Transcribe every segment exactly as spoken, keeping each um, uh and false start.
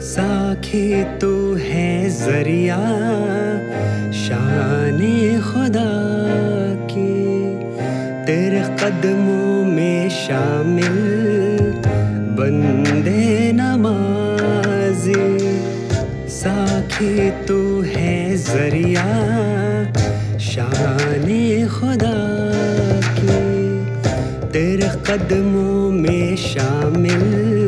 साखी तू है जरिया शाने खुदा की, तेरे कदमों में शामिल बंदे नमाजी। साखी तू है जरिया शाने खुदा की, तेरे कदमों में शामिल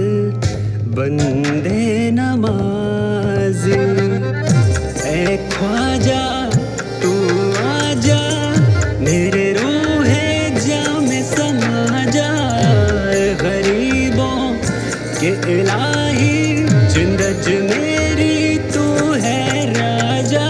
बंदे नमाजी। ऐ ख्वाजा तू आजा, मेरे रूहे जा में समा जा। गरीबों के इलाही जिंदज मेरी तू है राजा।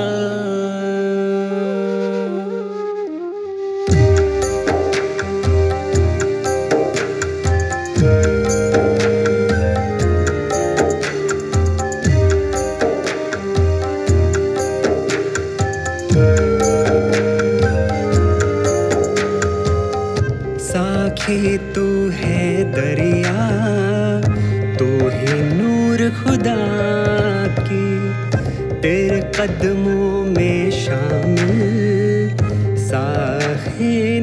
साखी तू है दरिया, तू ही नूर खुदा की, तेरे कदमों में शामिल साखी